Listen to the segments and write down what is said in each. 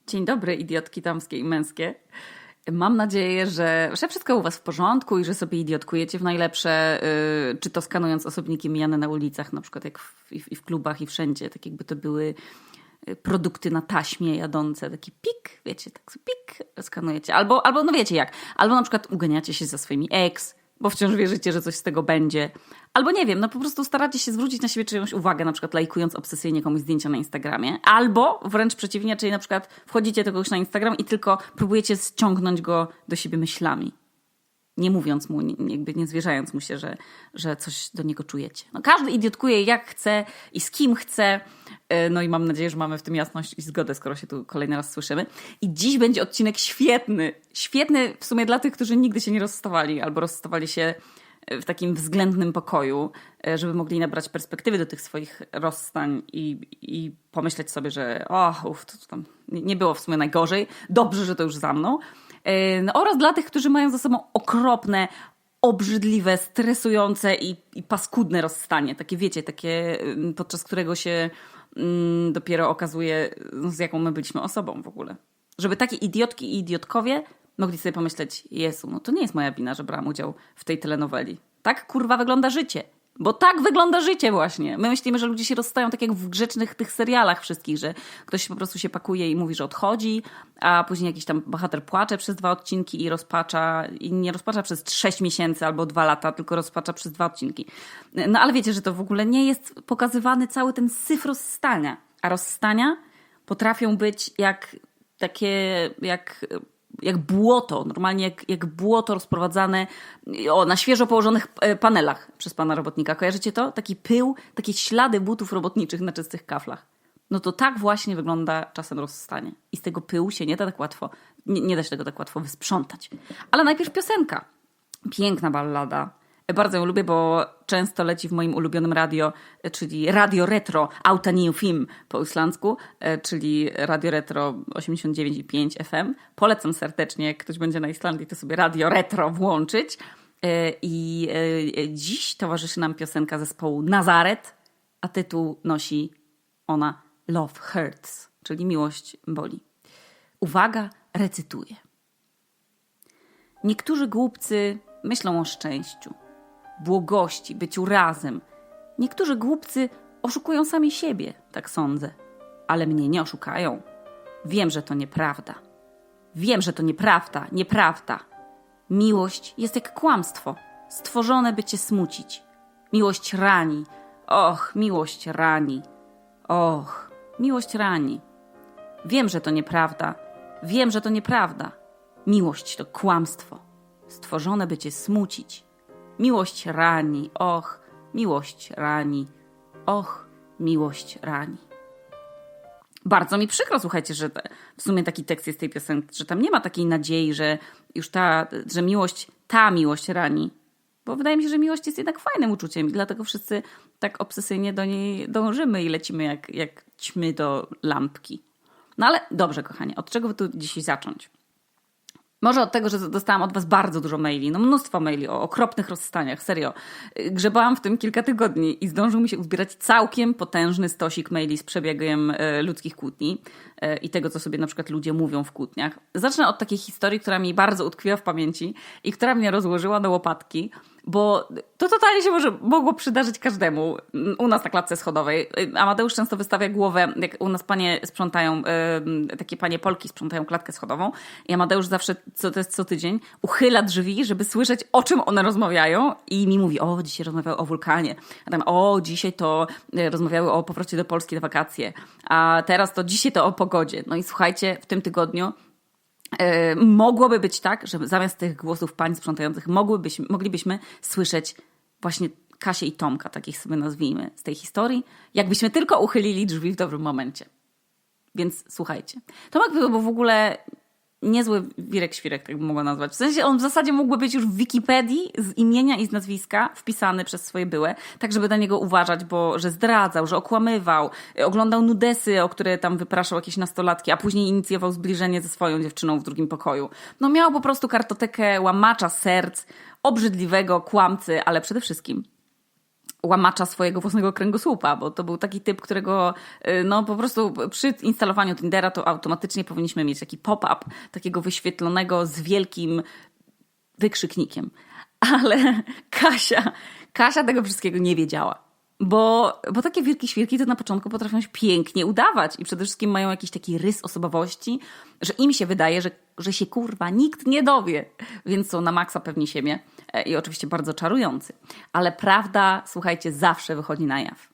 Dzień dobry, idiotki damskie i męskie. Mam nadzieję, że wszystko u was w porządku i że sobie idiotkujecie w najlepsze, czy to skanując osobniki mijane na ulicach, na przykład jak w klubach i wszędzie, tak jakby to były produkty na taśmie jadące, taki pik, wiecie, tak pik skanujecie. Albo no wiecie jak, albo na przykład uganiacie się za swoimi ex, bo wciąż wierzycie, że coś z tego będzie. Albo nie wiem, no po prostu staracie się zwrócić na siebie czyjąś uwagę, na przykład lajkując obsesyjnie komuś zdjęcia na Instagramie. Albo wręcz przeciwnie, czyli na przykład wchodzicie do kogoś na Instagram i tylko próbujecie ściągnąć go do siebie myślami. Nie mówiąc mu, jakby nie zwierzając mu się, że coś do niego czujecie. No każdy idiotkuje jak chce i z kim chce. No i mam nadzieję, że mamy w tym jasność i zgodę, skoro się tu kolejny raz słyszymy. I dziś będzie odcinek świetny. Świetny w sumie dla tych, którzy nigdy się nie rozstawali albo rozstawali się w takim względnym pokoju, żeby mogli nabrać perspektywy do tych swoich rozstań i pomyśleć sobie, że to tam nie było w sumie najgorzej. Dobrze, że to już za mną. No, oraz dla tych, którzy mają za sobą okropne, obrzydliwe, stresujące i paskudne rozstanie. Takie wiecie, takie podczas którego się dopiero okazuje, z jaką my byliśmy osobą w ogóle. Żeby takie idiotki i idiotkowie mogli sobie pomyśleć, Jezu, no to nie jest moja wina, że brałam udział w tej telenoweli. Tak kurwa wygląda życie. Bo tak wygląda życie właśnie. My myślimy, że ludzie się rozstają tak jak w grzecznych tych serialach wszystkich, że ktoś po prostu się pakuje i mówi, że odchodzi, a później jakiś tam bohater płacze przez 2 odcinki i rozpacza. I nie rozpacza przez 6 miesięcy albo 2 lata, tylko rozpacza przez 2 odcinki. No ale wiecie, że to w ogóle nie jest pokazywany cały ten syf rozstania. A rozstania potrafią być jak błoto, normalnie jak błoto rozprowadzane na świeżo położonych panelach przez pana robotnika. Kojarzycie to? Taki pył, takie ślady butów robotniczych na czystych kaflach. No to tak właśnie wygląda czasem rozstanie. I z tego pyłu się nie da tak łatwo, nie da się tego tak łatwo wysprzątać. Ale najpierw piosenka. Piękna ballada. Bardzo ją lubię, bo często leci w moim ulubionym radio, czyli Radio Retro, Auta New Film po islandzku, czyli Radio Retro 89,5 FM. Polecam serdecznie, jak ktoś będzie na Islandii, to sobie Radio Retro włączyć. I dziś towarzyszy nam piosenka zespołu Nazaret, a tytuł nosi ona Love Hurts, czyli miłość boli. Uwaga, recytuję. Niektórzy głupcy myślą o szczęściu, błogości, byciu razem. Niektórzy głupcy oszukują sami siebie, tak sądzę. Ale mnie nie oszukają. Wiem, że to nieprawda. Wiem, że to nieprawda, nieprawda. Miłość jest jak kłamstwo, stworzone, by cię smucić. Miłość rani. Och, miłość rani. Och, miłość rani. Wiem, że to nieprawda. Wiem, że to nieprawda. Miłość to kłamstwo, stworzone, by cię smucić. Miłość rani, och, miłość rani, och, miłość rani. Bardzo mi przykro, słuchajcie, że w sumie taki tekst jest tej piosenki, że tam nie ma takiej nadziei, że już że ta miłość rani. Bo wydaje mi się, że miłość jest jednak fajnym uczuciem i dlatego wszyscy tak obsesyjnie do niej dążymy i lecimy jak ćmy do lampki. No ale dobrze, kochani, od czego by tu dzisiaj zacząć? Może od tego, że dostałam od was bardzo dużo maili, no mnóstwo maili o okropnych rozstaniach, serio. Grzebałam w tym kilka tygodni i zdążył mi się uzbierać całkiem potężny stosik maili z przebiegiem ludzkich kłótni i tego, co sobie na przykład ludzie mówią w kłótniach. Zacznę od takiej historii, która mi bardzo utkwiła w pamięci i która mnie rozłożyła na łopatki, bo to totalnie się mogło przydarzyć każdemu. U nas na klatce schodowej. Amadeusz często wystawia głowę, jak u nas panie sprzątają, takie panie Polki sprzątają klatkę schodową i Amadeusz zawsze, to jest co tydzień, uchyla drzwi, żeby słyszeć, o czym one rozmawiają i mi mówi, dzisiaj rozmawiały o wulkanie, a tam, dzisiaj to rozmawiały o powrocie do Polski na wakacje, a teraz to dzisiaj to o pogodzie. No i słuchajcie, w tym tygodniu mogłoby być tak, że zamiast tych głosów pań sprzątających moglibyśmy słyszeć właśnie Kasię i Tomka, takich sobie nazwijmy, z tej historii, jakbyśmy tylko uchylili drzwi w dobrym momencie. Więc słuchajcie. Tomek był w ogóle niezły wirek-świrek, tak bym mogła nazwać. W sensie on w zasadzie mógłby być już w Wikipedii z imienia i z nazwiska wpisany przez swoje byłe, tak żeby na niego uważać, bo że zdradzał, że okłamywał, oglądał nudesy, o które tam wypraszał jakieś nastolatki, a później inicjował zbliżenie ze swoją dziewczyną w drugim pokoju. No miał po prostu kartotekę łamacza serc, obrzydliwego kłamcy, ale przede wszystkim łamacza swojego własnego kręgosłupa, bo to był taki typ, którego no po prostu przy instalowaniu Tindera to automatycznie powinniśmy mieć taki pop-up, takiego wyświetlonego z wielkim wykrzyknikiem. Ale Kasia tego wszystkiego nie wiedziała. Bo takie wielkie świrki to na początku potrafią się pięknie udawać i przede wszystkim mają jakiś taki rys osobowości, że im się wydaje, że się kurwa nikt nie dowie. Więc są na maksa pewni siebie i oczywiście bardzo czarujący. Ale prawda, słuchajcie, zawsze wychodzi na jaw.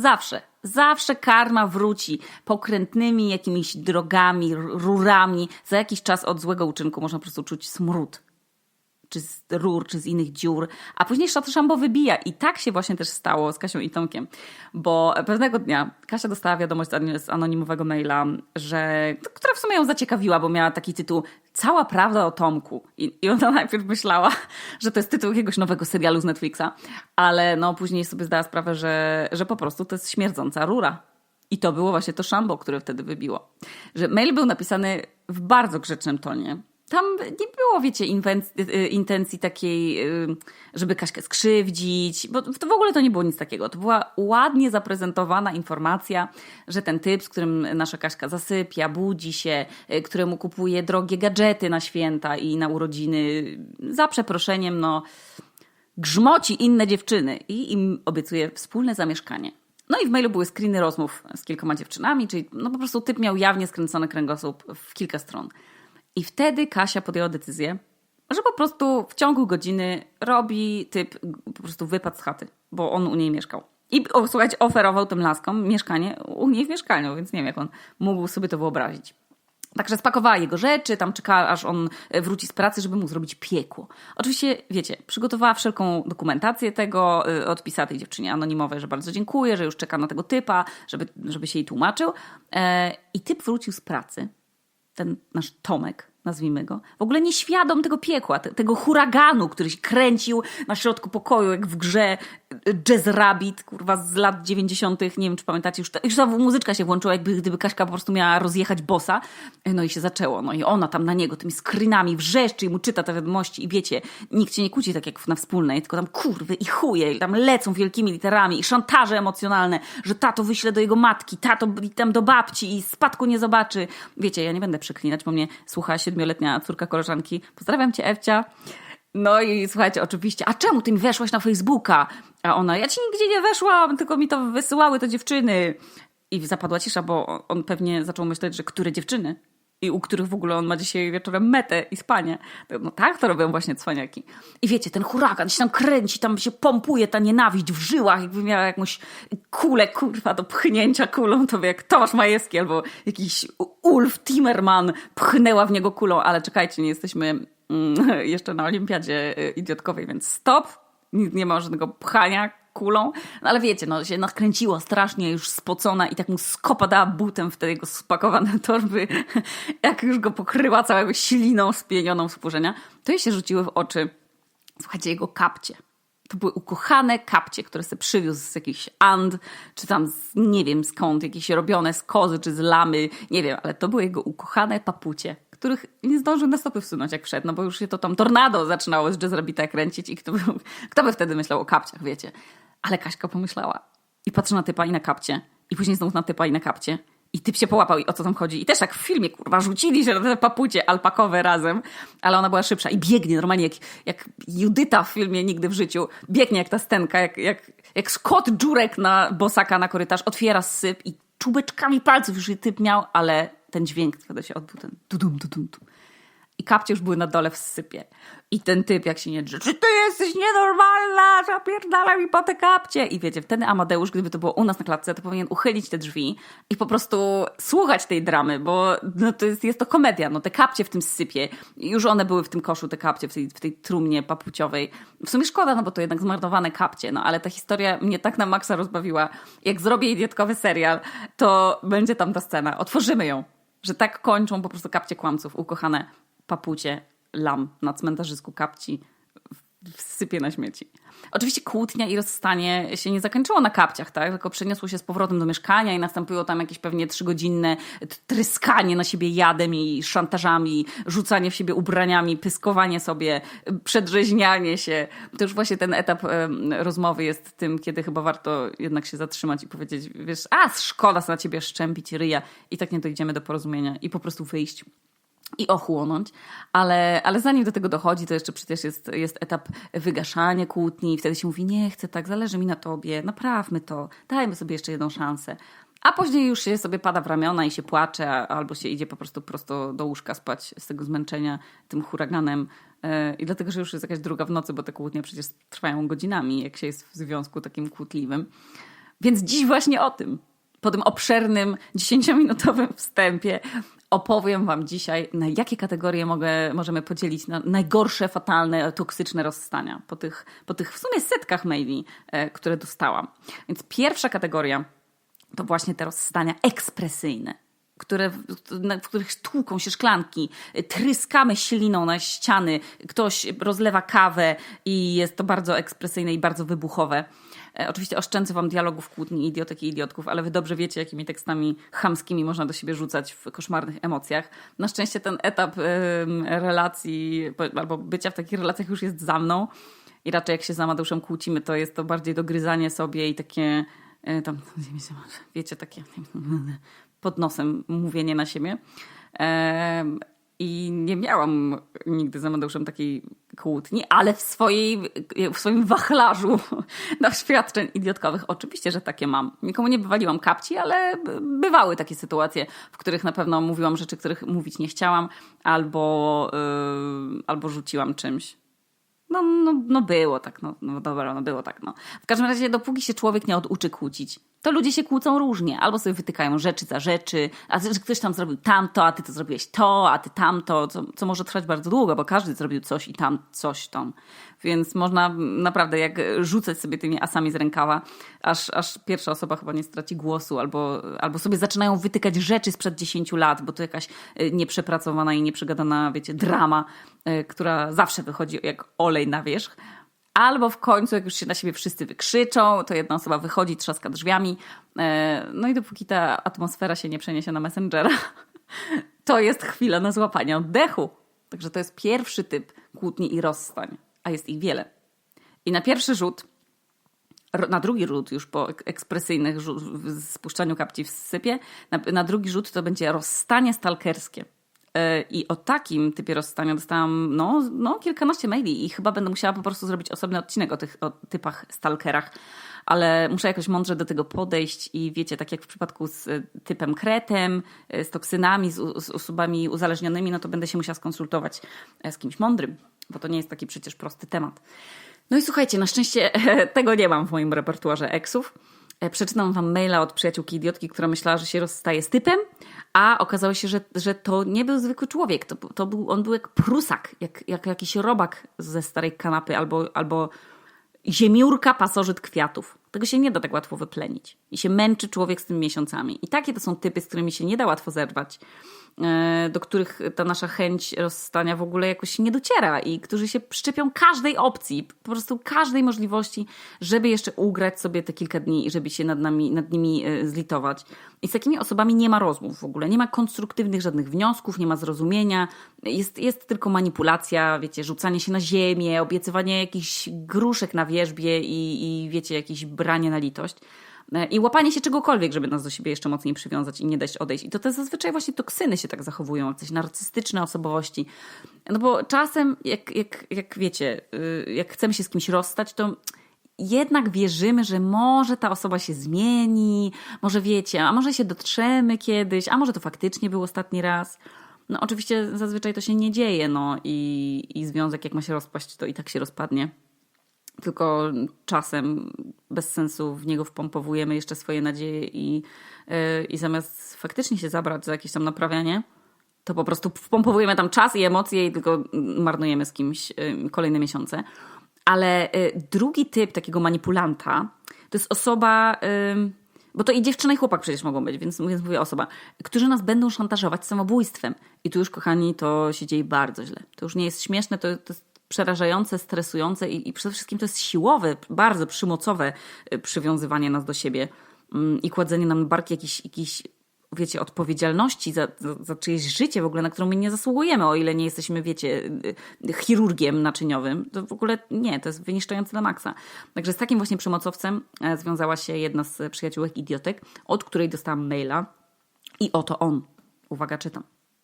Zawsze karma wróci pokrętnymi jakimiś drogami, rurami. Za jakiś czas od złego uczynku można po prostu czuć smród. Czy z rur, czy z innych dziur, a później szambo wybija. I tak się właśnie też stało z Kasią i Tomkiem, bo pewnego dnia Kasia dostała wiadomość z anonimowego maila, która w sumie ją zaciekawiła, bo miała taki tytuł Cała prawda o Tomku. I ona najpierw myślała, że to jest tytuł jakiegoś nowego serialu z Netflixa, ale no później sobie zdała sprawę, że po prostu to jest śmierdząca rura. I to było właśnie to szambo, które wtedy wybiło. Że mail był napisany w bardzo grzecznym tonie. Tam nie było, wiecie, intencji takiej, żeby Kaśkę skrzywdzić, bo to w ogóle to nie było nic takiego. To była ładnie zaprezentowana informacja, że ten typ, z którym nasza Kaśka zasypia, budzi się, któremu kupuje drogie gadżety na święta i na urodziny, za przeproszeniem, no, grzmoci inne dziewczyny i im obiecuje wspólne zamieszkanie. No i w mailu były screeny rozmów z kilkoma dziewczynami, czyli no po prostu typ miał jawnie skręcony kręgosłup w kilka stron. I wtedy Kasia podjęła decyzję, że po prostu w ciągu godziny robi typ po prostu wypad z chaty, bo on u niej mieszkał. I słuchajcie, oferował tym laskom mieszkanie u niej w mieszkaniu, więc nie wiem, jak on mógł sobie to wyobrazić. Także spakowała jego rzeczy, tam czekała, aż on wróci z pracy, żeby mu zrobić piekło. Oczywiście, wiecie, przygotowała wszelką dokumentację tego, odpisała tej dziewczynie anonimowej, że bardzo dziękuję, że już czeka na tego typa, żeby się jej tłumaczył. I typ wrócił z pracy, ten nasz Tomek, nazwijmy go, w ogóle nieświadom tego piekła, tego huraganu, który się kręcił na środku pokoju, jak w grze Jazz Rabbit, kurwa, z lat 90. Nie wiem, czy pamiętacie, już ta muzyczka się włączyła, gdyby Kaśka po prostu miała rozjechać bossa. No i się zaczęło. No i ona tam na niego tymi screenami wrzeszczy i mu czyta te wiadomości i wiecie, nikt się nie kłóci tak jak na wspólnej, tylko tam kurwy i chuje, i tam lecą wielkimi literami i szantaże emocjonalne, że tato wyśle do jego matki, tato tam do babci i spadku nie zobaczy. Wiecie, ja nie będę przeklinać, bo mnie słucha 7-letnia córka koleżanki. Pozdrawiam cię, Ewcia. No i słuchajcie, oczywiście, a czemu ty mi weszłaś na Facebooka? A ona, ja ci nigdzie nie weszłam, tylko mi to wysyłały te dziewczyny. I zapadła cisza, bo on pewnie zaczął myśleć, że które dziewczyny? I u których w ogóle on ma dzisiaj wieczorem metę i spanie. No tak to robią właśnie cwaniaki. I wiecie, ten huragan się tam kręci, tam się pompuje ta nienawiść w żyłach, jakby miała jakąś kulę, kurwa, do pchnięcia kulą, to wie jak Tomasz Majewski albo jakiś Ulf Timmerman pchnęła w niego kulą. Ale czekajcie, nie jesteśmy jeszcze na olimpiadzie idiotkowej, więc stop. Nie ma żadnego pchania kulą. No ale wiecie, no się nakręciła strasznie, już spocona i tak mu skopa dała butem w te jego spakowane torby. Jak już go pokryła całego śliną spienioną z wkurzenia, to jej się rzuciły w oczy, słuchajcie, jego kapcie. To były ukochane kapcie, które sobie przywiózł z jakichś And, czy tam nie wiem skąd, jakieś robione z kozy, czy z lamy, nie wiem, ale to były jego ukochane papucie, których nie zdążył na stopy wsunąć jak wszedł, no bo już się to tam tornado zaczynało z Jazz Rabbita kręcić i kto by wtedy myślał o kapciach, wiecie. Ale Kaśka pomyślała i patrzy na typa i na kapcie i później znów na typa i na kapcie i typ się połapał i o co tam chodzi. I też jak w filmie, kurwa, rzucili się na te papucie alpakowe razem, ale ona była szybsza i biegnie normalnie jak Judyta w filmie Nigdy w życiu. Biegnie jak ta Stenka, jak Scott Jurek na bosaka na korytarz, otwiera syp i czubeczkami palców już jej typ miał, ale ten dźwięk wtedy się odbył, ten dudum, dudum, dudum. I kapcie już były na dole w sypie. I ten typ jak się nie drze, czy ty jesteś nienormalna, zapierdala mi po te kapcie. I wiecie, wtedy Amadeusz, gdyby to było u nas na klatce, to powinien uchylić te drzwi i po prostu słuchać tej dramy, bo no to jest to komedia. No te kapcie w tym sypie, już one były w tym koszu, te kapcie w tej trumnie papuciowej. W sumie szkoda, no bo to jednak zmarnowane kapcie. No ale ta historia mnie tak na maksa rozbawiła. Jak zrobię idiotkowy serial, to będzie tam ta scena. Otworzymy ją. Że tak kończą po prostu kapcie kłamców, ukochane papucie lam na cmentarzysku kapci wsypie na śmieci. Oczywiście kłótnia i rozstanie się nie zakończyło na kapciach, tak? Tylko przeniosło się z powrotem do mieszkania i nastąpiło tam jakieś pewnie 3-godzinne tryskanie na siebie jadem i szantażami, rzucanie w siebie ubraniami, pyskowanie sobie, przedrzeźnianie się. To już właśnie ten etap rozmowy jest tym, kiedy chyba warto jednak się zatrzymać i powiedzieć, wiesz, szkoda na ciebie szczępić ryja i tak nie dojdziemy do porozumienia i po prostu wyjść i ochłonąć, ale zanim do tego dochodzi, to jeszcze przecież jest etap wygaszania kłótni i wtedy się mówi, nie chcę tak, zależy mi na tobie, naprawmy to, dajmy sobie jeszcze jedną szansę. A później już się sobie pada w ramiona i się płacze, albo się idzie po prostu prosto do łóżka spać z tego zmęczenia tym huraganem. I dlatego, że już jest jakaś 2 w nocy, bo te kłótnie przecież trwają godzinami, jak się jest w związku takim kłótliwym. Więc dziś właśnie o tym, po tym obszernym 10-minutowym wstępie, opowiem wam dzisiaj, na jakie kategorie możemy podzielić na najgorsze, fatalne, toksyczne rozstania. Po tych w sumie setkach maili, które dostałam. Więc pierwsza kategoria to właśnie te rozstania ekspresyjne, w których tłuką się szklanki, tryskamy śliną na ściany, ktoś rozlewa kawę i jest to bardzo ekspresyjne i bardzo wybuchowe. Oczywiście oszczędzę wam dialogów, kłótni, idiotek i idiotków, ale wy dobrze wiecie, jakimi tekstami chamskimi można do siebie rzucać w koszmarnych emocjach. Na szczęście ten etap relacji albo bycia w takich relacjach już jest za mną i raczej jak się z Amadeuszem kłócimy, to jest to bardziej dogryzanie sobie i takie tam, wiecie, takie pod nosem mówienie na siebie. I nie miałam nigdy z Amadeuszem takiej kłótni, ale w swoim wachlarzu doświadczeń idiotkowych oczywiście, że takie mam. Nikomu nie wywaliłam kapci, ale bywały takie sytuacje, w których na pewno mówiłam rzeczy, których mówić nie chciałam, albo rzuciłam czymś. No było tak, no dobra, no było tak, no. W każdym razie, dopóki się człowiek nie oduczy kłócić, to ludzie się kłócą różnie. Albo sobie wytykają rzeczy za rzeczy, a że ktoś tam zrobił tamto, a ty to zrobiłeś to, a ty tamto, co może trwać bardzo długo, bo każdy zrobił coś i tam coś tam. Więc można naprawdę jak rzucać sobie tymi asami z rękawa, aż pierwsza osoba chyba nie straci głosu, albo sobie zaczynają wytykać rzeczy sprzed 10 lat, bo to jakaś nieprzepracowana i nieprzegadana, wiecie, drama, która zawsze wychodzi jak olej na wierzch. Albo w końcu, jak już się na siebie wszyscy wykrzyczą, to jedna osoba wychodzi, trzaska drzwiami. No i dopóki ta atmosfera się nie przeniesie na Messengera, to jest chwila na złapanie oddechu. Także to jest pierwszy typ kłótni i rozstań, a jest ich wiele. I na pierwszy rzut, na drugi rzut już po ekspresyjnych spuszczaniu kapci w sypie, na drugi rzut to będzie rozstanie stalkerskie. I o takim typie rozstania dostałam kilkanaście maili i chyba będę musiała po prostu zrobić osobny odcinek o typach stalkerach, ale muszę jakoś mądrze do tego podejść i wiecie, tak jak w przypadku z typem kretem, z toksynami, z osobami uzależnionymi, no to będę się musiała skonsultować z kimś mądrym, bo to nie jest taki przecież prosty temat. No i słuchajcie, na szczęście tego nie mam w moim repertuarze eksów. Przeczytam wam maila od przyjaciółki idiotki, która myślała, że się rozstaje z typem, a okazało się, że to nie był zwykły człowiek. On był jak prusak, jak jakiś robak ze starej kanapy albo ziemiórka, pasożyt kwiatów. Tego się nie da tak łatwo wyplenić. I się męczy człowiek z tym miesiącami. I takie to są typy, z którymi się nie da łatwo zerwać, do których ta nasza chęć rozstania w ogóle jakoś nie dociera i którzy się przyczepią każdej opcji, po prostu każdej możliwości, żeby jeszcze ugrać sobie te kilka dni i żeby się nad nimi zlitować. I z takimi osobami nie ma rozmów w ogóle, nie ma konstruktywnych żadnych wniosków, nie ma zrozumienia, jest tylko manipulacja, wiecie, rzucanie się na ziemię, obiecywanie jakichś gruszek na wierzbie i wiecie, jakieś branie na litość. I łapanie się czegokolwiek, żeby nas do siebie jeszcze mocniej przywiązać i nie dać odejść. I to zazwyczaj właśnie toksyny się tak zachowują, jak coś narcystyczne osobowości. No bo czasem, jak wiecie, jak chcemy się z kimś rozstać, to jednak wierzymy, że może ta osoba się zmieni, może wiecie, a może się dotrzemy kiedyś, a może to faktycznie był ostatni raz. No oczywiście zazwyczaj to się nie dzieje, no i związek jak ma się rozpaść, to i tak się rozpadnie. Tylko czasem bez sensu w niego wpompowujemy jeszcze swoje nadzieje i zamiast faktycznie się zabrać za jakieś tam naprawianie, to po prostu wpompowujemy tam czas i emocje i tylko marnujemy z kimś kolejne miesiące. Ale drugi typ takiego manipulanta to jest osoba, bo to i dziewczyna i chłopak przecież mogą być, więc mówię osoba, którzy nas będą szantażować samobójstwem. I tu już, kochani, to się dzieje bardzo źle. To już nie jest śmieszne, to jest przerażające, stresujące i przede wszystkim to jest siłowe, bardzo przymocowe przywiązywanie nas do siebie i kładzenie nam na barki jakichś wiecie, odpowiedzialności za czyjeś życie w ogóle, na którą my nie zasługujemy, o ile nie jesteśmy, wiecie, chirurgiem naczyniowym. To w ogóle nie, to jest wyniszczające na maksa. Także z takim właśnie przymocowcem związała się jedna z przyjaciółek idiotek, od której dostałam maila i oto on. Uwaga, czytam.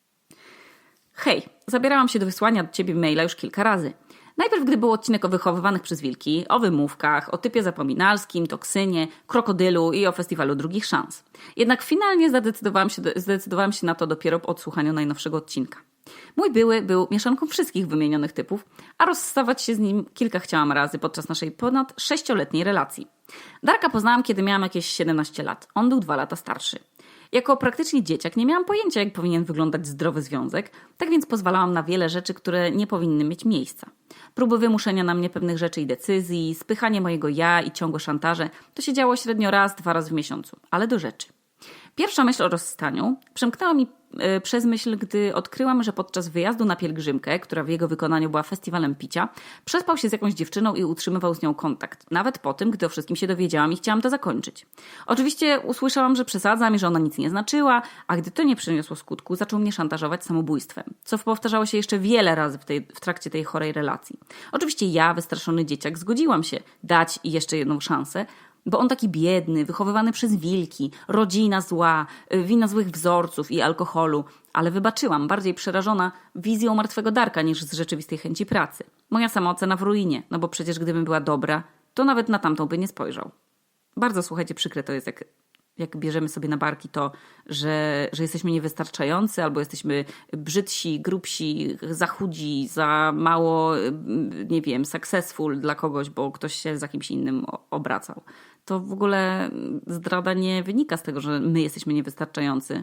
Hej, zabierałam się do wysłania do ciebie maila już kilka razy. Najpierw, gdy był odcinek o wychowywanych przez wilki, o wymówkach, o typie zapominalskim, toksynie, krokodylu i o festiwalu drugich szans. Jednak finalnie zdecydowałam się na to dopiero po odsłuchaniu najnowszego odcinka. Mój były był mieszanką wszystkich wymienionych typów, a rozstawać się z nim kilka chciałam razy podczas naszej ponad 6-letniej relacji. Darka poznałam, kiedy miałam jakieś 17 lat. On był 2 lata starszy. Jako praktycznie dzieciak nie miałam pojęcia, jak powinien wyglądać zdrowy związek, tak więc pozwalałam na wiele rzeczy, które nie powinny mieć miejsca. Próby wymuszenia na mnie pewnych rzeczy i decyzji, spychanie mojego ja i ciągłe szantaże, to się działo średnio raz, 2 razy w miesiącu. Ale do rzeczy. Pierwsza myśl o rozstaniu przemknęła mi przez myśl, gdy odkryłam, że podczas wyjazdu na pielgrzymkę, która w jego wykonaniu była festiwalem picia, przespał się z jakąś dziewczyną i utrzymywał z nią kontakt. Nawet po tym, gdy o wszystkim się dowiedziałam i chciałam to zakończyć. Oczywiście usłyszałam, że przesadzam i że ona nic nie znaczyła, a gdy to nie przyniosło skutku, zaczął mnie szantażować samobójstwem. Co powtarzało się jeszcze wiele razy w trakcie tej chorej relacji. Oczywiście ja, wystraszony dzieciak, zgodziłam się dać jeszcze jedną szansę, bo on taki biedny, wychowywany przez wilki, rodzina zła, wina złych wzorców i alkoholu. Ale wybaczyłam, bardziej przerażona wizją martwego Darka niż z rzeczywistej chęci pracy. Moja samoocena w ruinie, no bo przecież gdybym była dobra, to nawet na tamtą by nie spojrzał. Bardzo, słuchajcie, przykre to jest, jak bierzemy sobie na barki to, że jesteśmy niewystarczający albo jesteśmy brzydsi, grubsi, za chudzi, za mało, nie wiem, successful dla kogoś, bo ktoś się za kimś innym obracał. To w ogóle zdrada nie wynika z tego, że my jesteśmy niewystarczający.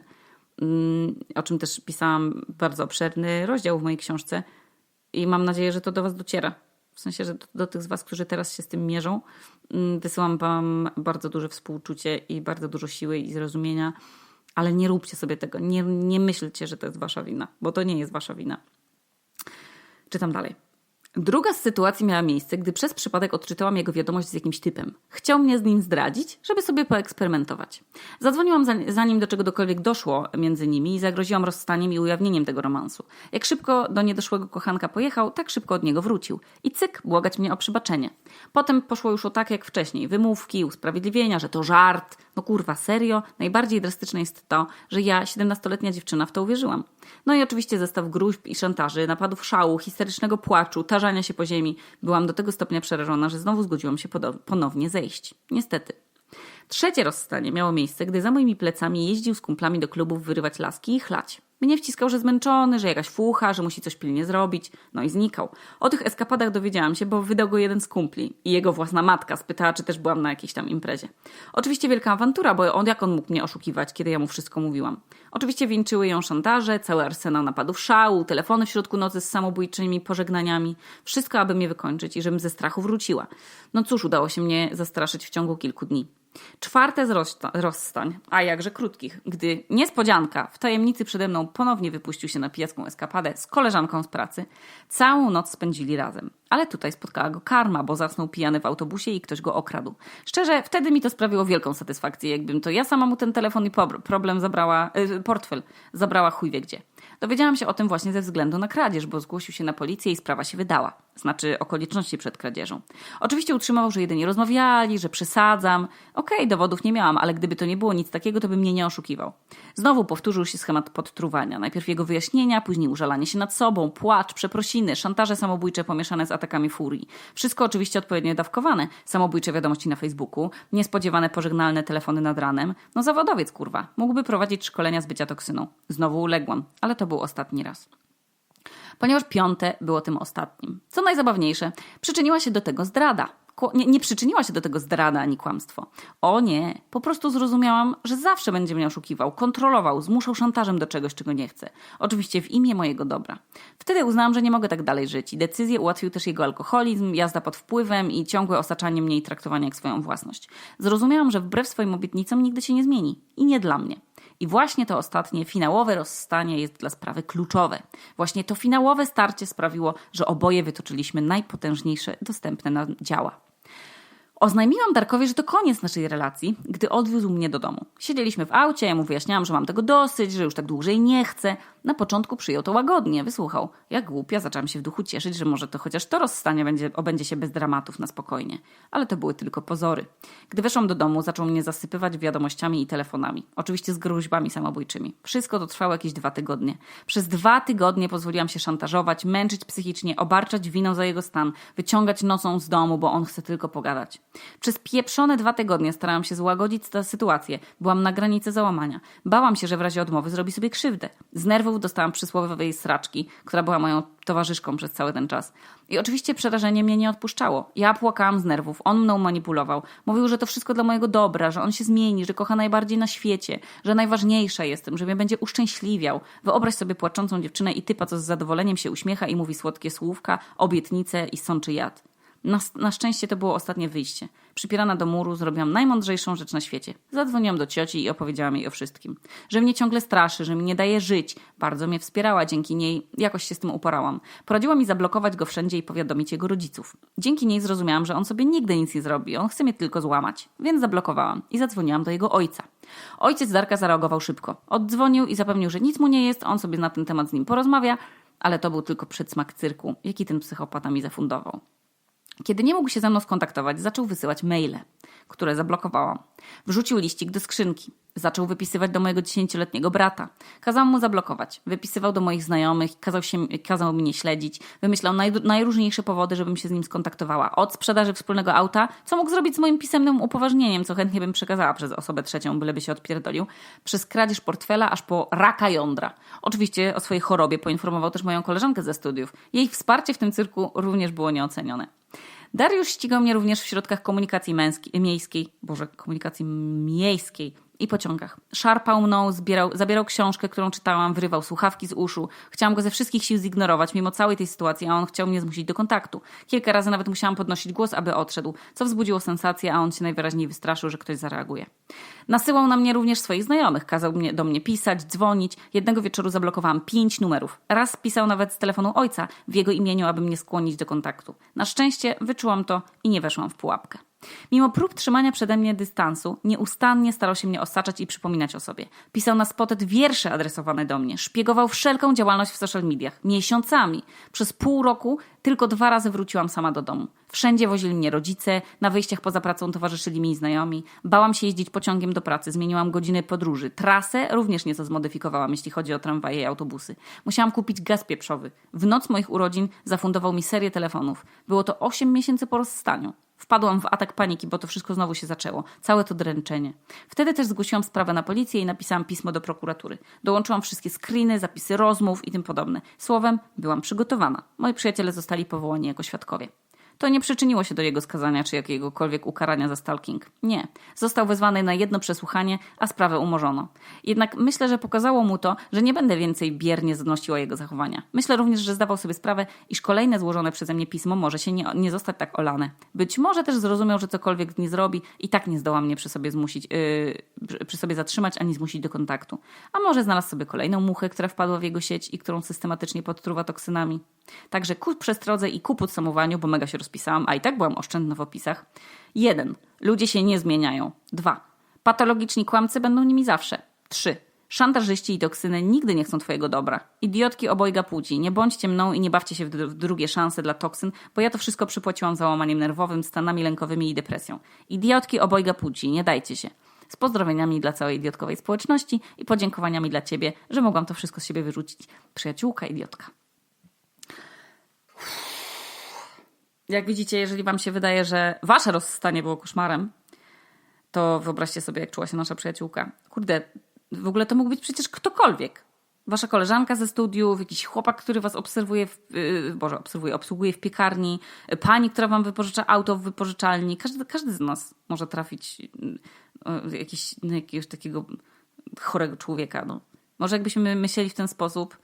O czym też pisałam bardzo obszerny rozdział w mojej książce i mam nadzieję, że to do was dociera. W sensie, że do tych z was, którzy teraz się z tym mierzą, wysyłam wam bardzo duże współczucie i bardzo dużo siły i zrozumienia, ale nie róbcie sobie tego. Nie myślcie, że to jest wasza wina, bo to nie jest wasza wina. Czytam dalej. Druga z sytuacji miała miejsce, gdy przez przypadek odczytałam jego wiadomość z jakimś typem. Chciał mnie z nim zdradzić, żeby sobie poeksperymentować. Zadzwoniłam zanim do czegokolwiek doszło między nimi i zagroziłam rozstaniem i ujawnieniem tego romansu. Jak szybko do niedoszłego kochanka pojechał, tak szybko od niego wrócił. I cyk, błagać mnie o przebaczenie. Potem poszło już o tak jak wcześniej. Wymówki, usprawiedliwienia, że to żart. No kurwa, serio? Najbardziej drastyczne jest to, że ja, 17-letnia dziewczyna, w to uwierzyłam. No i oczywiście zestaw gruźb i szantaży, napadów szału, histerycznego płaczu, tarzania się po ziemi. Byłam do tego stopnia przerażona, że znowu zgodziłam się ponownie zejść. Niestety. Trzecie rozstanie miało miejsce, gdy za moimi plecami jeździł z kumplami do klubów wyrywać laski i chlać. Mnie wciskał, że zmęczony, że jakaś fucha, że musi coś pilnie zrobić. No i znikał. O tych eskapadach dowiedziałam się, bo wydał go jeden z kumpli. I jego własna matka spytała, czy też byłam na jakiejś tam imprezie. Oczywiście wielka awantura, bo jak on mógł mnie oszukiwać, kiedy ja mu wszystko mówiłam. Oczywiście wieńczyły ją szantaże, cały arsenał napadów szału, telefony w środku nocy z samobójczymi pożegnaniami. Wszystko, aby mnie wykończyć i żebym ze strachu wróciła. No cóż, udało się mnie zastraszyć w ciągu kilku dni. Czwarte z rozstań, a jakże krótkich, gdy niespodzianka w tajemnicy przede mną ponownie wypuścił się na pijacką eskapadę z koleżanką z pracy. Całą noc spędzili razem. Ale tutaj spotkała go karma, bo zasnął pijany w autobusie i ktoś go okradł. Szczerze, wtedy mi to sprawiło wielką satysfakcję, jakbym to ja sama mu ten telefon i portfel zabrała chuj wie gdzie. Dowiedziałam się o tym właśnie ze względu na kradzież, bo zgłosił się na policję i sprawa się wydała. Znaczy okoliczności przed kradzieżą. Oczywiście utrzymał, że jedynie rozmawiali, że przesadzam. Okej, dowodów nie miałam, ale gdyby to nie było nic takiego, to by mnie nie oszukiwał. Znowu powtórzył się schemat podtruwania. Najpierw jego wyjaśnienia, później użalanie się nad sobą, płacz, przeprosiny, szantaże samobójcze pomieszane z atakami furii. Wszystko oczywiście odpowiednio dawkowane. Samobójcze wiadomości na Facebooku, niespodziewane pożegnalne telefony nad ranem. No zawodowiec, kurwa. Mógłby prowadzić szkolenia z bycia toksyną. Znowu uległam, ale to był ostatni raz. Ponieważ piąte było tym ostatnim. Co najzabawniejsze, przyczyniła się do tego zdrada. nie przyczyniła się do tego zdrada ani kłamstwo. O nie, po prostu zrozumiałam, że zawsze będzie mnie oszukiwał, kontrolował, zmuszał szantażem do czegoś, czego nie chcę. Oczywiście w imię mojego dobra. Wtedy uznałam, że nie mogę tak dalej żyć i decyzję ułatwił też jego alkoholizm, jazda pod wpływem i ciągłe osaczanie mnie i traktowanie jak swoją własność. Zrozumiałam, że wbrew swoim obietnicom nigdy się nie zmieni. I nie dla mnie. I właśnie to ostatnie, finałowe rozstanie jest dla sprawy kluczowe. Właśnie to finałowe starcie sprawiło, że oboje wytoczyliśmy najpotężniejsze dostępne nam działa. Oznajmiłam Darkowi, że to koniec naszej relacji, gdy odwiózł mnie do domu. Siedzieliśmy w aucie, ja mu wyjaśniałam, że mam tego dosyć, że już tak dłużej nie chcę. Na początku przyjął to łagodnie, wysłuchał. Jak głupia, zaczęłam się w duchu cieszyć, że może to chociaż to rozstanie obędzie się bez dramatów na spokojnie. Ale to były tylko pozory. Gdy weszłam do domu, zaczął mnie zasypywać wiadomościami i telefonami. Oczywiście z groźbami samobójczymi. Wszystko to trwało jakieś 2 tygodnie. Przez 2 tygodnie pozwoliłam się szantażować, męczyć psychicznie, obarczać winą za jego stan, wyciągać nocą z domu, bo on chce tylko pogadać. Przez pieprzone 2 tygodnie starałam się złagodzić tę sytuację. Byłam na granicy załamania. Bałam się, że w razie odmowy zrobi sobie krzywdę. Z nerwów dostałam przysłowiowej sraczki, która była moją towarzyszką przez cały ten czas. I oczywiście przerażenie mnie nie odpuszczało. Ja płakałam z nerwów, on mną manipulował. Mówił, że to wszystko dla mojego dobra, że on się zmieni, że kocha najbardziej na świecie, że najważniejsza jestem, że mnie będzie uszczęśliwiał. Wyobraź sobie płaczącą dziewczynę i typa, co z zadowoleniem się uśmiecha i mówi słodkie słówka, obietnice i sączy jad. Na szczęście to było ostatnie wyjście. Przypierana do muru zrobiłam najmądrzejszą rzecz na świecie. Zadzwoniłam do cioci i opowiedziałam jej o wszystkim. Że mnie ciągle straszy, że mi nie daje żyć. Bardzo mnie wspierała, dzięki niej jakoś się z tym uporałam. Poradziła mi zablokować go wszędzie i powiadomić jego rodziców. Dzięki niej zrozumiałam, że on sobie nigdy nic nie zrobi. On chce mnie tylko złamać. Więc zablokowałam i zadzwoniłam do jego ojca. Ojciec Darka zareagował szybko. Oddzwonił i zapewnił, że nic mu nie jest, on sobie na ten temat z nim porozmawia, ale to był tylko przedsmak cyrku, jaki ten psychopata mi zafundował. Kiedy nie mógł się ze mną skontaktować, zaczął wysyłać maile, które zablokowałam. Wrzucił liścik do skrzynki. Zaczął wypisywać do mojego 10-letniego brata. Kazał mu zablokować. Wypisywał do moich znajomych, kazał mnie śledzić. Wymyślał najróżniejsze powody, żebym się z nim skontaktowała. Od sprzedaży wspólnego auta, co mógł zrobić z moim pisemnym upoważnieniem, co chętnie bym przekazała przez osobę trzecią, byleby się odpierdolił, przez kradzież portfela, aż po raka jądra. Oczywiście o swojej chorobie poinformował też moją koleżankę ze studiów. Jej wsparcie w tym cyrku również było nieocenione. Dariusz ścigał mnie również w środkach komunikacji miejskiej i pociągach. Szarpał mną, zabierał książkę, którą czytałam, wyrywał słuchawki z uszu. Chciałam go ze wszystkich sił zignorować, mimo całej tej sytuacji, a on chciał mnie zmusić do kontaktu. Kilka razy nawet musiałam podnosić głos, aby odszedł, co wzbudziło sensację, a on się najwyraźniej wystraszył, że ktoś zareaguje. Nasyłał na mnie również swoich znajomych. Kazał do mnie pisać, dzwonić. Jednego wieczoru zablokowałam 5 numerów. Raz pisał nawet z telefonu ojca w jego imieniu, aby mnie skłonić do kontaktu. Na szczęście wyczułam to i nie weszłam w pułapkę. Mimo prób trzymania przede mnie dystansu, nieustannie starał się mnie osaczać i przypominać o sobie. Pisał na spotet wiersze adresowane do mnie. Szpiegował wszelką działalność w social mediach. Miesiącami. Przez pół roku tylko 2 razy wróciłam sama do domu. Wszędzie wozili mnie rodzice, na wyjściach poza pracą towarzyszyli mi znajomi. Bałam się jeździć pociągiem do pracy, zmieniłam godziny podróży. Trasę również nieco zmodyfikowałam, jeśli chodzi o tramwaje i autobusy. Musiałam kupić gaz pieprzowy. W noc moich urodzin zafundował mi serię telefonów. Było to 8 miesięcy po rozstaniu. Wpadłam w atak paniki, bo to wszystko znowu się zaczęło. Całe to dręczenie. Wtedy też zgłosiłam sprawę na policję i napisałam pismo do prokuratury. Dołączyłam wszystkie screeny, zapisy rozmów i tym podobne. Słowem, byłam przygotowana. Moi przyjaciele zostali powołani jako świadkowie. To nie przyczyniło się do jego skazania czy jakiegokolwiek ukarania za stalking. Nie. Został wezwany na jedno przesłuchanie, a sprawę umorzono. Jednak myślę, że pokazało mu to, że nie będę więcej biernie znosiła jego zachowania. Myślę również, że zdawał sobie sprawę, iż kolejne złożone przeze mnie pismo może się nie zostać tak olane. Być może też zrozumiał, że cokolwiek nie zrobi i tak nie zdoła mnie przy sobie zatrzymać ani zmusić do kontaktu. A może znalazł sobie kolejną muchę, która wpadła w jego sieć i którą systematycznie podtruwa toksynami. Także ku przestrodze i ku podsumowaniu, bo mega się rozpisałam, a i tak byłam oszczędna w opisach. 1. Ludzie się nie zmieniają. 2. Patologiczni kłamcy będą nimi zawsze. 3. Szantażyści i toksyny nigdy nie chcą twojego dobra. Idiotki obojga płci. Nie bądźcie mną i nie bawcie się w drugie szanse dla toksyn, bo ja to wszystko przypłaciłam załamaniem nerwowym, stanami lękowymi i depresją. Idiotki obojga płci. Nie dajcie się. Z pozdrowieniami dla całej idiotkowej społeczności i podziękowaniami dla ciebie, że mogłam to wszystko z siebie wyrzucić. Przyjaciółka idiotka. Jak widzicie, jeżeli wam się wydaje, że wasze rozstanie było koszmarem, to wyobraźcie sobie, jak czuła się nasza przyjaciółka. Kurde, w ogóle to mógł być przecież ktokolwiek. Wasza koleżanka ze studiów, jakiś chłopak, który was obserwuje, obsługuje w piekarni, pani, która wam wypożycza auto w wypożyczalni. Każdy z nas może trafić na jakiegoś takiego chorego człowieka. No. Może jakbyśmy myśleli w ten sposób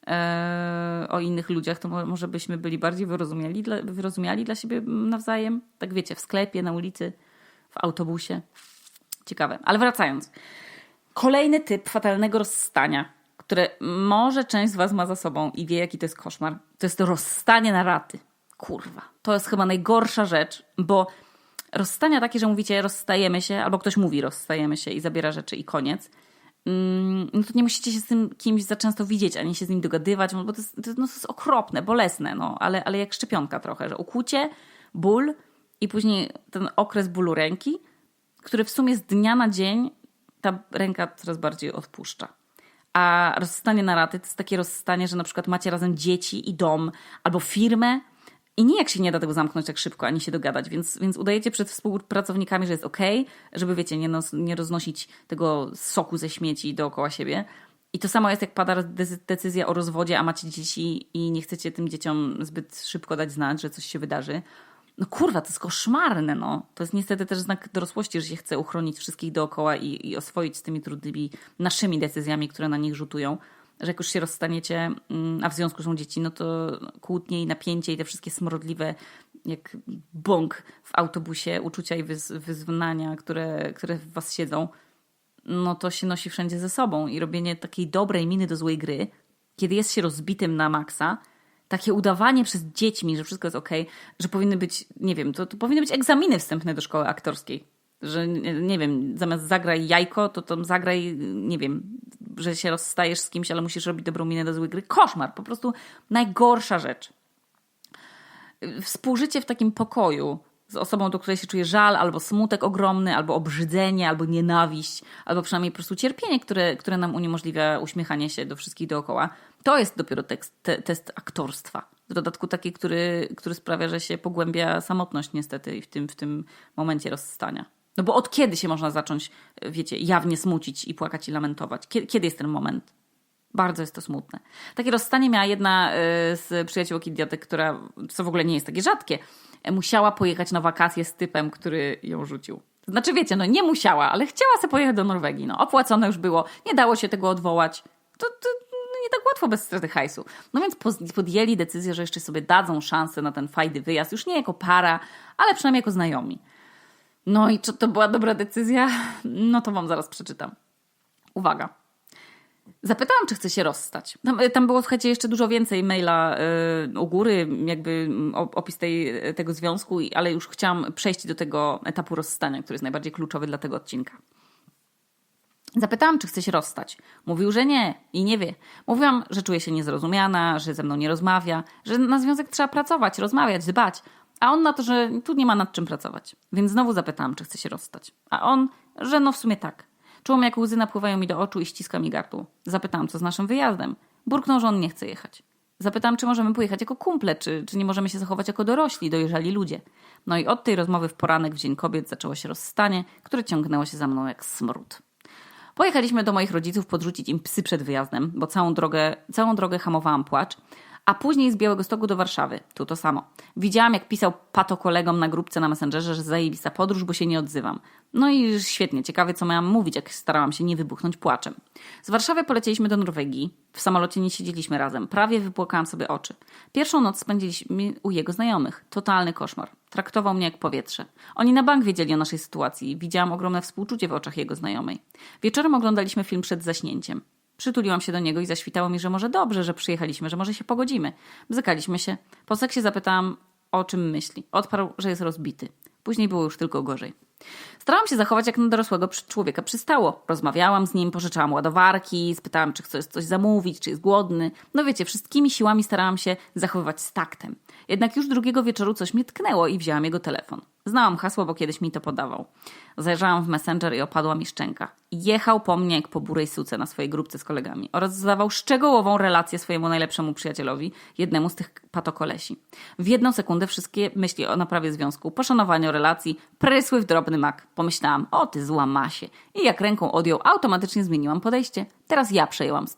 o innych ludziach, to może byśmy byli bardziej wyrozumiali dla siebie nawzajem. Tak wiecie, w sklepie, na ulicy, w autobusie. Ciekawe. Ale wracając. Kolejny typ fatalnego rozstania, które może część z was ma za sobą i wie, jaki to jest koszmar, to jest to rozstanie na raty. Kurwa. To jest chyba najgorsza rzecz, bo rozstania takie, że mówicie rozstajemy się, albo ktoś mówi rozstajemy się i zabiera rzeczy i koniec, no to nie musicie się z tym kimś za często widzieć, ani się z nim dogadywać, bo to jest okropne, bolesne, no, ale jak szczepionka trochę, że ukłucie, ból i później ten okres bólu ręki, który w sumie z dnia na dzień ta ręka coraz bardziej odpuszcza. A rozstanie na raty to jest takie rozstanie, że na przykład macie razem dzieci i dom, albo firmę i nijak się nie da tego zamknąć tak szybko, ani się dogadać, więc udajecie przed współpracownikami, że jest okej, żeby wiecie, nie roznosić tego soku ze śmieci dookoła siebie. I to samo jest, jak pada decyzja o rozwodzie, a macie dzieci i nie chcecie tym dzieciom zbyt szybko dać znać, że coś się wydarzy. No kurwa, to jest koszmarne, no. To jest niestety też znak dorosłości, że się chce uchronić wszystkich dookoła i oswoić z tymi trudnymi naszymi decyzjami, które na nich rzutują. Że jak już się rozstaniecie, a w związku są dzieci, no to kłótnie i napięcie i te wszystkie smrodliwe, jak bąk w autobusie, uczucia i wyznania, które w was siedzą, no to się nosi wszędzie ze sobą. I robienie takiej dobrej miny do złej gry, kiedy jest się rozbitym na maksa, takie udawanie przez dziećmi, że wszystko jest okej, że powinny być, nie wiem, to powinny być egzaminy wstępne do szkoły aktorskiej. Że, nie wiem, zamiast zagraj jajko, to tam zagraj, nie wiem, że się rozstajesz z kimś, ale musisz robić dobrą minę do złej gry. Koszmar, po prostu najgorsza rzecz. Współżycie w takim pokoju z osobą, do której się czuje żal, albo smutek ogromny, albo obrzydzenie, albo nienawiść, albo przynajmniej po prostu cierpienie, które nam uniemożliwia uśmiechanie się do wszystkich dookoła. To jest dopiero test aktorstwa. W dodatku taki, który sprawia, że się pogłębia samotność niestety i w tym momencie rozstania. No bo od kiedy się można zacząć, wiecie, jawnie smucić i płakać i lamentować? Kiedy jest ten moment? Bardzo jest to smutne. Takie rozstanie miała jedna z przyjaciółek idiotek, która, co w ogóle nie jest takie rzadkie, musiała pojechać na wakacje z typem, który ją rzucił. Znaczy wiecie, no nie musiała, ale chciała sobie pojechać do Norwegii. No, opłacone już było, nie dało się tego odwołać. To nie tak łatwo bez straty hajsu. No więc podjęli decyzję, że jeszcze sobie dadzą szansę na ten fajny wyjazd. Już nie jako para, ale przynajmniej jako znajomi. No i czy to była dobra decyzja? No to wam zaraz przeczytam. Uwaga. Zapytałam, czy chce się rozstać. Tam było, słuchajcie, jeszcze dużo więcej maila u góry, jakby opis tego związku, ale już chciałam przejść do tego etapu rozstania, który jest najbardziej kluczowy dla tego odcinka. Zapytałam, czy chce się rozstać. Mówił, że nie i nie wie. Mówiłam, że czuje się niezrozumiana, że ze mną nie rozmawia, że na związek trzeba pracować, rozmawiać, dbać. A on na to, że tu nie ma nad czym pracować. Więc znowu zapytałam, czy chce się rozstać. A on, że no w sumie tak. Czułam, jak łzy napływają mi do oczu i ściska mi gardło. Zapytałam, co z naszym wyjazdem. Burknął, że on nie chce jechać. Zapytałam, czy możemy pojechać jako kumple, czy nie możemy się zachować jako dorośli, dojrzali ludzie. No i od tej rozmowy w poranek w Dzień Kobiet zaczęło się rozstanie, które ciągnęło się za mną jak smród. Pojechaliśmy do moich rodziców podrzucić im psy przed wyjazdem, bo całą drogę hamowałam płacz, a później z Białegostoku do Warszawy. Tu to samo. Widziałam, jak pisał Pato kolegom na grupce na Messengerze, że zajebista podróż, bo się nie odzywam. No i świetnie, ciekawe co miałam mówić, jak starałam się nie wybuchnąć płaczem. Z Warszawy polecieliśmy do Norwegii. W samolocie nie siedzieliśmy razem. Prawie wypłakałam sobie oczy. Pierwszą noc spędziliśmy u jego znajomych. Totalny koszmar. Traktował mnie jak powietrze. Oni na bank wiedzieli o naszej sytuacji. Widziałam ogromne współczucie w oczach jego znajomej. Wieczorem oglądaliśmy film przed zaśnięciem. Przytuliłam się do niego i zaświtało mi, że może dobrze, że przyjechaliśmy, że może się pogodzimy. Bzykaliśmy się. Po seksie zapytałam, o czym myśli. Odparł, że jest rozbity. Później było już tylko gorzej. Starałam się zachować jak na dorosłego człowieka przystało. Rozmawiałam z nim, pożyczałam ładowarki, spytałam, czy chce coś zamówić, czy jest głodny. No wiecie, wszystkimi siłami starałam się zachowywać z taktem. Jednak już drugiego wieczoru coś mnie tknęło i wzięłam jego telefon. Znałam hasło, bo kiedyś mi to podawał. Zajrzałam w Messenger i opadła mi szczęka. Jechał po mnie jak po burej suce na swojej grupce z kolegami oraz zadawał szczegółową relację swojemu najlepszemu przyjacielowi, jednemu z tych patokolesi. W jedną sekundę wszystkie myśli o naprawie związku, poszanowaniu relacji prysły w drobny mak. Pomyślałam, o ty zła masie. I jak ręką odjął, automatycznie zmieniłam podejście. Teraz ja przejęłam stery.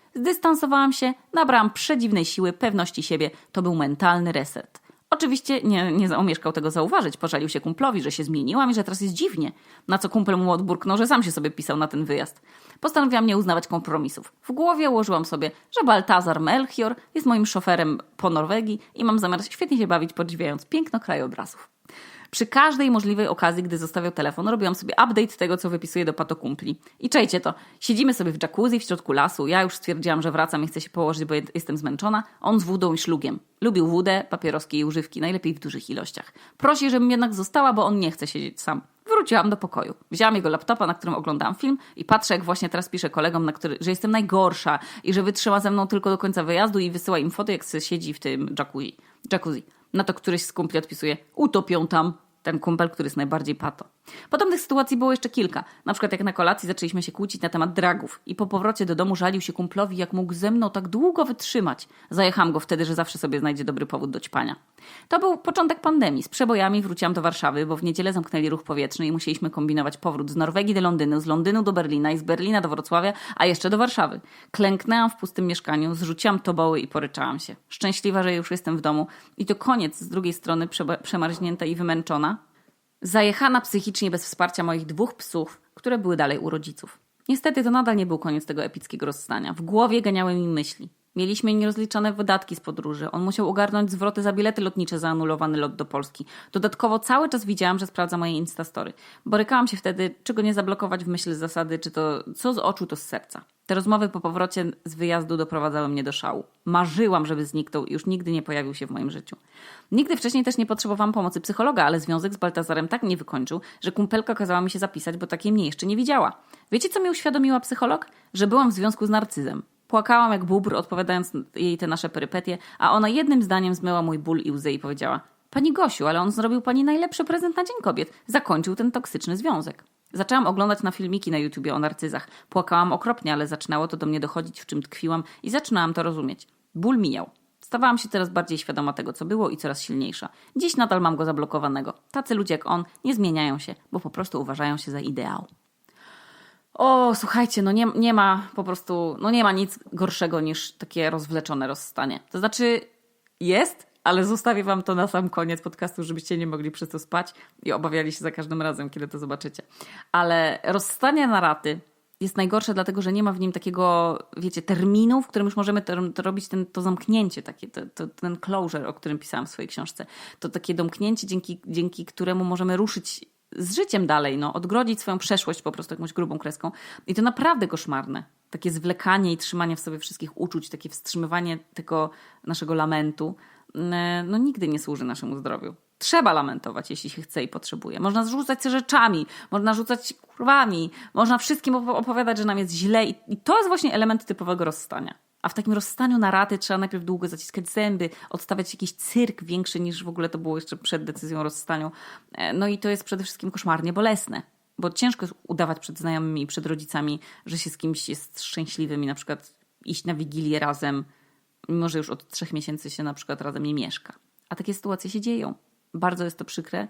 Zdystansowałam się, nabrałam przedziwnej siły, pewności siebie. To był mentalny reset. Oczywiście nie omieszkał tego zauważyć. Pożalił się kumplowi, że się zmieniłam i że teraz jest dziwnie. Na co kumpel mu odburknął, że sam się sobie pisał na ten wyjazd. Postanowiłam nie uznawać kompromisów. W głowie ułożyłam sobie, że Baltazar Melchior jest moim szoferem po Norwegii i mam zamiar świetnie się bawić, podziwiając piękno krajobrazów. Przy każdej możliwej okazji, gdy zostawiał telefon, robiłam sobie update tego, co wypisuję do patokumpli. I czajcie to, siedzimy sobie w jacuzzi w środku lasu, ja już stwierdziłam, że wracam i chcę się położyć, bo jestem zmęczona, on z wódą i szlugiem. Lubił wódę, papieroski i używki, najlepiej w dużych ilościach. Prosi, żebym jednak została, bo on nie chce siedzieć sam. Wróciłam do pokoju. Wzięłam jego laptopa, na którym oglądałam film i patrzę, jak właśnie teraz piszę kolegom, że jestem najgorsza i że wytrzyma ze mną tylko do końca wyjazdu i wysyła im foto, jak siedzi w tym jacuzzi. Na to któryś z kumpli odpisuje: utopią tam. Ten kumpel, który jest najbardziej pato. Podobnych sytuacji było jeszcze kilka. Na przykład jak na kolacji zaczęliśmy się kłócić na temat dragów i po powrocie do domu żalił się kumplowi, jak mógł ze mną tak długo wytrzymać. Zajechałam go wtedy, że zawsze sobie znajdzie dobry powód do ćpania. To był początek pandemii. Z przebojami wróciłam do Warszawy, bo w niedzielę zamknęli ruch powietrzny i musieliśmy kombinować powrót z Norwegii do Londynu, z Londynu do Berlina i z Berlina do Wrocławia, a jeszcze do Warszawy. Klęknęłam w pustym mieszkaniu, zrzuciłam toboły i poryczałam się. Szczęśliwa, że już jestem w domu i to koniec z drugiej strony przemarznięta i wymęczona. Zajechana psychicznie bez wsparcia moich 2 psów, które były dalej u rodziców. Niestety to nadal nie był koniec tego epickiego rozstania. W głowie ganiały mi myśli. Mieliśmy nierozliczone wydatki z podróży. On musiał ogarnąć zwroty za bilety lotnicze za anulowany lot do Polski. Dodatkowo cały czas widziałam, że sprawdza moje Instastory. Borykałam się wtedy, czy go nie zablokować w myśl zasady, czy to co z oczu, to z serca. Te rozmowy po powrocie z wyjazdu doprowadzały mnie do szału. Marzyłam, żeby zniknął i już nigdy nie pojawił się w moim życiu. Nigdy wcześniej też nie potrzebowałam pomocy psychologa, ale związek z Baltazarem tak mnie wykończył, że kumpelka kazała mi się zapisać, bo takiej mnie jeszcze nie widziała. Wiecie, co mi uświadomiła psycholog? Że byłam w związku z narcyzem. Płakałam jak bóbr, odpowiadając jej te nasze perypetie, a ona jednym zdaniem zmyła mój ból i łzy i powiedziała: Pani Gosiu, ale on zrobił pani najlepszy prezent na Dzień Kobiet. Zakończył ten toksyczny związek. Zaczęłam oglądać na filmiki na YouTubie o narcyzach. Płakałam okropnie, ale zaczynało to do mnie dochodzić, w czym tkwiłam i zaczynałam to rozumieć. Ból mijał. Stawałam się teraz bardziej świadoma tego, co było i coraz silniejsza. Dziś nadal mam go zablokowanego. Tacy ludzie jak on nie zmieniają się, bo po prostu uważają się za ideał. O, słuchajcie, no nie ma po prostu, no nie ma nic gorszego niż takie rozwleczone rozstanie. To znaczy jest, ale zostawię wam to na sam koniec podcastu, żebyście nie mogli przez to spać i obawiali się za każdym razem, kiedy to zobaczycie. Ale rozstanie na raty jest najgorsze, dlatego że nie ma w nim takiego, wiecie, terminu, w którym już możemy to robić to zamknięcie, takie, ten closure, o którym pisałam w swojej książce. To takie domknięcie, dzięki któremu możemy ruszyć z życiem dalej, no, odgrodzić swoją przeszłość po prostu jakąś grubą kreską. I to naprawdę koszmarne. Takie zwlekanie i trzymanie w sobie wszystkich uczuć, takie wstrzymywanie tego naszego lamentu, no nigdy nie służy naszemu zdrowiu. Trzeba lamentować, jeśli się chce i potrzebuje. Można zrzucać się rzeczami, można rzucać kurwami, można wszystkim opowiadać, że nam jest źle i to jest właśnie element typowego rozstania. A w takim rozstaniu na raty trzeba najpierw długo zaciskać zęby, odstawiać jakiś cyrk większy niż w ogóle to było jeszcze przed decyzją o rozstaniu. No i to jest przede wszystkim koszmarnie bolesne, bo ciężko jest udawać przed znajomymi i przed rodzicami, że się z kimś jest szczęśliwym i na przykład iść na wigilię razem, mimo że już od 3 miesięcy się na przykład razem nie mieszka. A takie sytuacje się dzieją. Bardzo jest to przykre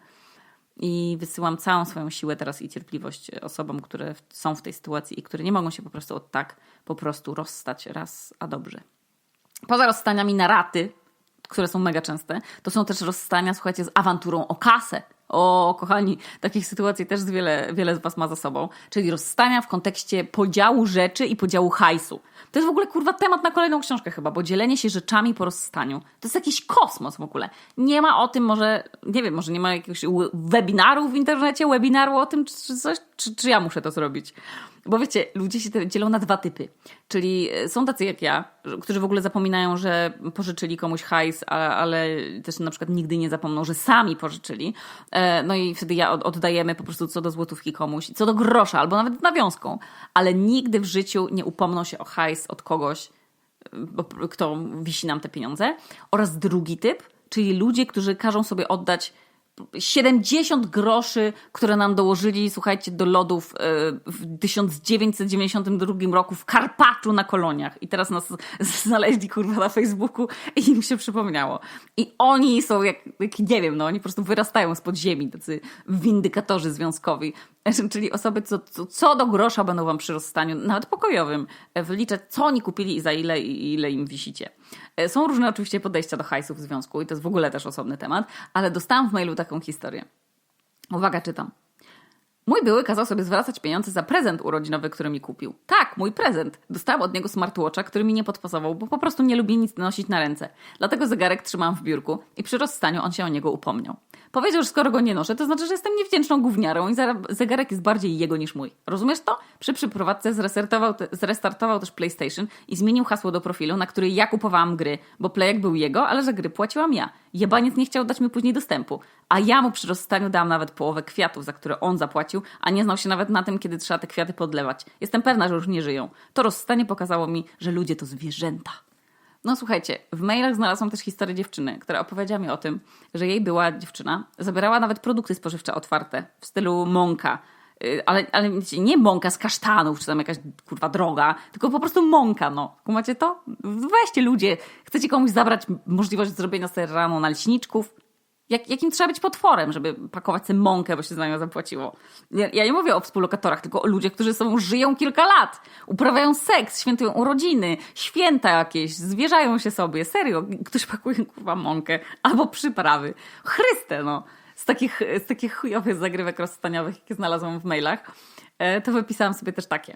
i wysyłam całą swoją siłę teraz i cierpliwość osobom, które są w tej sytuacji i które nie mogą się po prostu rozstać raz a dobrze. Poza rozstaniami na raty, które są mega częste, to są też rozstania, słuchajcie, z awanturą o kasę. O, kochani, takich sytuacji też wiele z was ma za sobą. Czyli rozstania w kontekście podziału rzeczy i podziału hajsu. To jest w ogóle, kurwa, temat na kolejną książkę chyba, bo dzielenie się rzeczami po rozstaniu to jest jakiś kosmos w ogóle. Nie ma o tym może nie ma jakiegoś webinaru w internecie, webinaru o tym czy coś, czy ja muszę to zrobić. Bo wiecie, ludzie się dzielą na 2 typy. Czyli są tacy jak ja, którzy w ogóle zapominają, że pożyczyli komuś hajs, ale też na przykład nigdy nie zapomną, że sami pożyczyli. No i wtedy oddajemy po prostu co do złotówki komuś, co do grosza, albo nawet nawiązką. Ale nigdy w życiu nie upomną się o hajs od kogoś, kto wisi nam te pieniądze. Oraz drugi typ, czyli ludzie, którzy każą sobie oddać 70 groszy, które nam dołożyli, słuchajcie, do lodów w 1992 roku w Karpaczu na koloniach. I teraz nas znaleźli, kurwa, na Facebooku i im się przypomniało. I oni są jak nie wiem, no oni po prostu wyrastają spod ziemi, tacy windykatorzy związkowi. Czyli osoby, co do grosza będą wam przy rozstaniu, nawet pokojowym, wyliczać, co oni kupili i za ile i ile im wisicie. Są różne oczywiście podejścia do hajsu w związku i to jest w ogóle też osobny temat, ale dostałam w mailu taką historię. Uwaga, czytam. Mój były kazał sobie zwracać pieniądze za prezent urodzinowy, który mi kupił. Tak, mój prezent. Dostałam od niego smartwatcha, który mi nie podpasował, bo po prostu nie lubię nic nosić na ręce. Dlatego zegarek trzymałam w biurku i przy rozstaniu on się o niego upomniał. Powiedział, że skoro go nie noszę, to znaczy, że jestem niewdzięczną gówniarą i zegarek jest bardziej jego niż mój. Rozumiesz to? Przy przeprowadzce zrestartował też PlayStation i zmienił hasło do profilu, na który ja kupowałam gry, bo playek był jego, ale za gry płaciłam ja. Jebaniec nie chciał dać mi później dostępu. A ja mu przy rozstaniu dałam nawet połowę kwiatów, za które on zapłacił, a nie znał się nawet na tym, kiedy trzeba te kwiaty podlewać. Jestem pewna, że już nie żyją. To rozstanie pokazało mi, że ludzie to zwierzęta. No słuchajcie, w mailach znalazłam też historię dziewczyny, która opowiedziała mi o tym, że jej była dziewczyna, zabierała nawet produkty spożywcze otwarte w stylu mąka. Ale nie mąka z kasztanów, czy tam jakaś kurwa droga, tylko po prostu mąka, no. Kumacie to? Weźcie ludzie, chcecie komuś zabrać możliwość zrobienia sobie rano naleśniczków? Jakim trzeba być potworem, żeby pakować sobie mąkę, bo się za nią zapłaciło? Ja nie mówię o współlokatorach, tylko o ludziach, którzy żyją kilka lat, uprawiają seks, świętują urodziny, święta jakieś, zwierzają się sobie. Serio, ktoś pakuje kurwa mąkę albo przyprawy. Chryste, no. Z takich chujowych zagrywek rozstaniowych, jakie znalazłam w mailach, to wypisałam sobie też takie.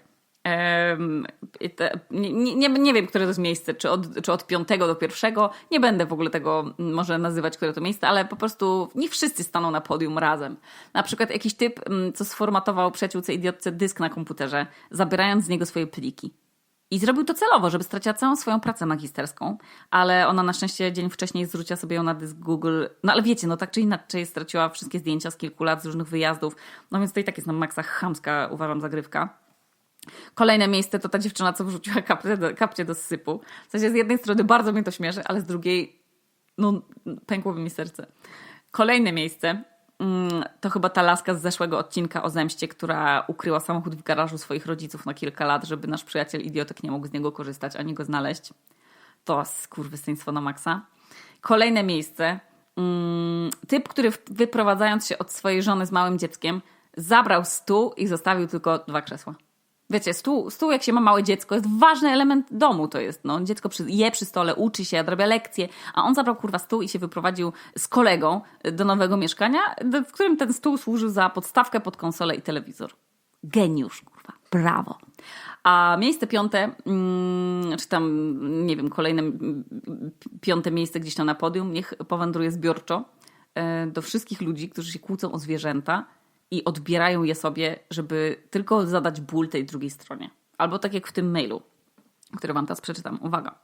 Nie wiem, które to jest miejsce, czy od 5 do 1. Nie będę w ogóle tego może nazywać, które to miejsce, ale po prostu nie wszyscy staną na podium razem. Na przykład jakiś typ, co sformatował przyjaciółce idiotce dysk na komputerze, zabierając z niego swoje pliki. I zrobił to celowo, żeby straciła całą swoją pracę magisterską, ale ona na szczęście dzień wcześniej zrzuciła sobie ją na dysk Google. No ale wiecie, no tak czy inaczej straciła wszystkie zdjęcia z kilku lat, z różnych wyjazdów, no więc to i tak jest na maksa chamska, uważam, zagrywka. Kolejne miejsce to ta dziewczyna, co wrzuciła kapcie do sypu. W sensie z jednej strony bardzo mnie to śmieszy, ale z drugiej no pękłoby mi serce. Kolejne miejsce to chyba ta laska z zeszłego odcinka o zemście, która ukryła samochód w garażu swoich rodziców na kilka lat, żeby nasz przyjaciel idiotek nie mógł z niego korzystać, ani go znaleźć. To skurwysyństwo na maksa. Kolejne miejsce. Typ, który wyprowadzając się od swojej żony z małym dzieckiem, zabrał stół i zostawił tylko 2 krzesła. Wiecie, stół jak się ma małe dziecko, jest ważny element domu to jest. No. Dziecko je przy stole, uczy się, odrabia lekcje, a on zabrał kurwa stół i się wyprowadził z kolegą do nowego mieszkania, w którym ten stół służył za podstawkę pod konsolę i telewizor. Geniusz, kurwa, brawo. A miejsce 5, czy tam, nie wiem, kolejne 5. miejsce gdzieś tam na podium, niech powędruje zbiorczo do wszystkich ludzi, którzy się kłócą o zwierzęta i odbierają je sobie, żeby tylko zadać ból tej drugiej stronie. Albo tak jak w tym mailu, który wam teraz przeczytam. Uwaga.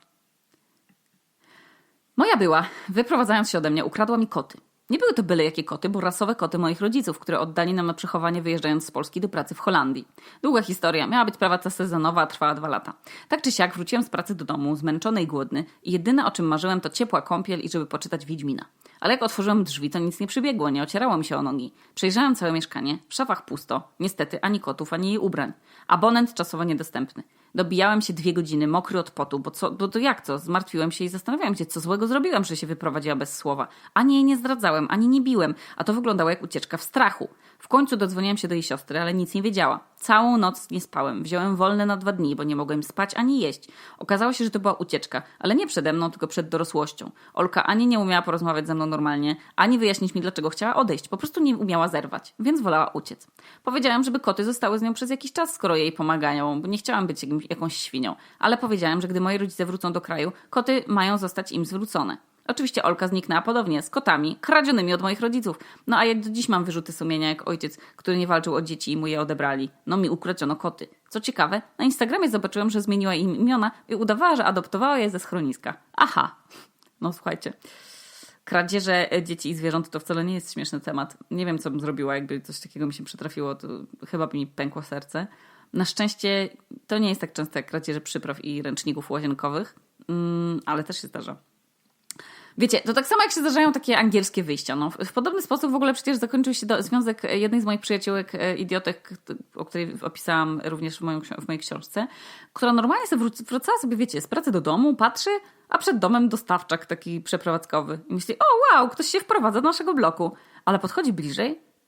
Moja była, wyprowadzając się ode mnie, ukradła mi koty. Nie były to byle jakie koty, bo rasowe koty moich rodziców, które oddali nam na przechowanie wyjeżdżając z Polski do pracy w Holandii. Długa historia, miała być praca sezonowa, a trwała 2 lata. Tak czy siak wróciłem z pracy do domu, zmęczony i głodny i jedyne o czym marzyłem to ciepła kąpiel i żeby poczytać Wiedźmina. Ale jak otworzyłem drzwi, to nic nie przybiegło, nie ocierało mi się o nogi. Przejrzałem całe mieszkanie, w szafach pusto, niestety ani kotów, ani jej ubrań. Abonent czasowo niedostępny. Dobijałem się 2 godziny, mokry od potu, bo to jak co? Zmartwiłem się i zastanawiałem się, co złego zrobiłem, że się wyprowadziła bez słowa. Ani jej nie zdradzałem, ani nie biłem, a to wyglądało jak ucieczka w strachu. W końcu dodzwoniłem się do jej siostry, ale nic nie wiedziała. Całą noc nie spałem. Wziąłem wolne na 2 dni, bo nie mogłem spać ani jeść. Okazało się, że to była ucieczka, ale nie przede mną, tylko przed dorosłością. Olka ani nie umiała porozmawiać ze mną normalnie, ani wyjaśnić mi, dlaczego chciała odejść. Po prostu nie umiała zerwać, więc wolała uciec. Powiedziałem, żeby koty zostały z nią przez jakiś czas, skoro jej pomagają, bo nie chciałam być jakąś świnią. Ale powiedziałem, że gdy moi rodzice wrócą do kraju, koty mają zostać im zwrócone. Oczywiście Olka zniknęła podobnie, z kotami, kradzionymi od moich rodziców. No a ja do dziś mam wyrzuty sumienia jak ojciec, który nie walczył o dzieci i mu je odebrali. No mi ukradziono koty. Co ciekawe, na Instagramie zobaczyłem, że zmieniła im imiona i udawała, że adoptowała je ze schroniska. Aha. No słuchajcie. Kradzieże dzieci i zwierząt to wcale nie jest śmieszny temat. Nie wiem, co bym zrobiła, jakby coś takiego mi się przytrafiło, to chyba by mi pękło serce. Na szczęście to nie jest tak często jak kradzieże przypraw i ręczników łazienkowych, ale też się zdarza. Wiecie, to tak samo jak się zdarzają takie angielskie wyjścia. No, w podobny sposób w ogóle przecież zakończył się związek jednej z moich przyjaciółek idiotek, o której opisałam również w mojej książce, która normalnie sobie wracała sobie, wiecie, z pracy do domu, patrzy, a przed domem dostawczak taki przeprowadzkowy. I myśli, o wow, ktoś się wprowadza do naszego bloku. Ale podchodzi bliżej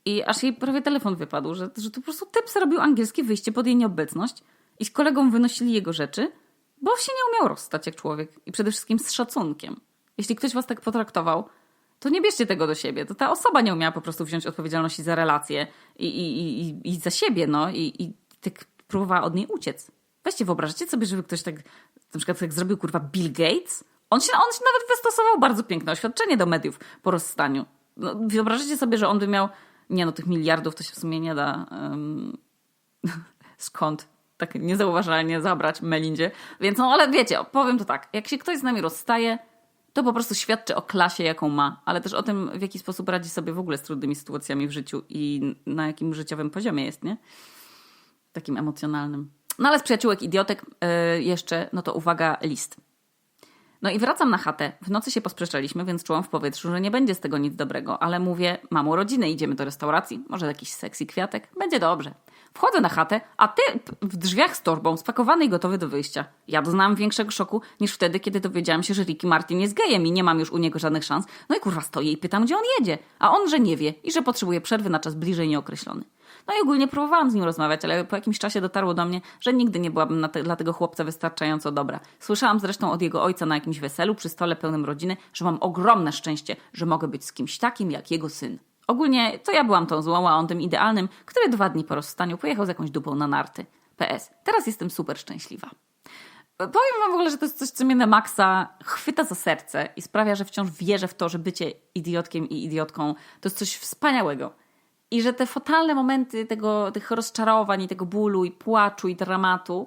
I aż jej prawie telefon wypadł, że to po prostu typ zrobił angielskie wyjście pod jej nieobecność i z kolegą wynosili jego rzeczy, bo się nie umiał rozstać jak człowiek. I przede wszystkim z szacunkiem. Jeśli ktoś was tak potraktował, to nie bierzcie tego do siebie. To ta osoba nie umiała po prostu wziąć odpowiedzialności za relacje i za siebie, no. I tak próbowała od niej uciec. Weźcie, wyobraźcie sobie, żeby ktoś tak, na przykład tak zrobił, kurwa, Bill Gates. On się nawet wystosował bardzo piękne oświadczenie do mediów po rozstaniu. No, wyobraźcie sobie, że on by miał, nie no, tych miliardów to się w sumie nie da skąd tak niezauważalnie zabrać Melindzie. Więc no, ale wiecie, powiem to tak, jak się ktoś z nami rozstaje, to po prostu świadczy o klasie, jaką ma, ale też o tym, w jaki sposób radzi sobie w ogóle z trudnymi sytuacjami w życiu i na jakim życiowym poziomie jest, nie? Takim emocjonalnym. No ale z przyjaciółek idiotek jeszcze, no to uwaga, list. No i wracam na chatę. W nocy się posprzeczaliśmy, więc czułam w powietrzu, że nie będzie z tego nic dobrego, ale mówię, mam urodziny, idziemy do restauracji, może jakiś sexy kwiatek, będzie dobrze. Wchodzę na chatę, a ty w drzwiach z torbą, spakowany i gotowy do wyjścia. Ja doznałam większego szoku niż wtedy, kiedy dowiedziałam się, że Ricky Martin jest gejem i nie mam już u niego żadnych szans. No i kurwa stoję i pytam, gdzie on jedzie. A on, że nie wie i że potrzebuje przerwy na czas bliżej nieokreślony. No i ogólnie próbowałam z nim rozmawiać, ale po jakimś czasie dotarło do mnie, że nigdy nie byłabym dla tego chłopca wystarczająco dobra. Słyszałam zresztą od jego ojca na jakimś weselu przy stole pełnym rodziny, że mam ogromne szczęście, że mogę być z kimś takim jak jego syn. Ogólnie to ja byłam tą złą, a on tym idealnym, który 2 dni po rozstaniu pojechał z jakąś dupą na narty. PS. Teraz jestem super szczęśliwa. Powiem wam w ogóle, że to jest coś, co mnie na maksa chwyta za serce i sprawia, że wciąż wierzę w to, że bycie idiotkiem i idiotką to jest coś wspaniałego. I że te fatalne momenty tych rozczarowań i tego bólu i płaczu i dramatu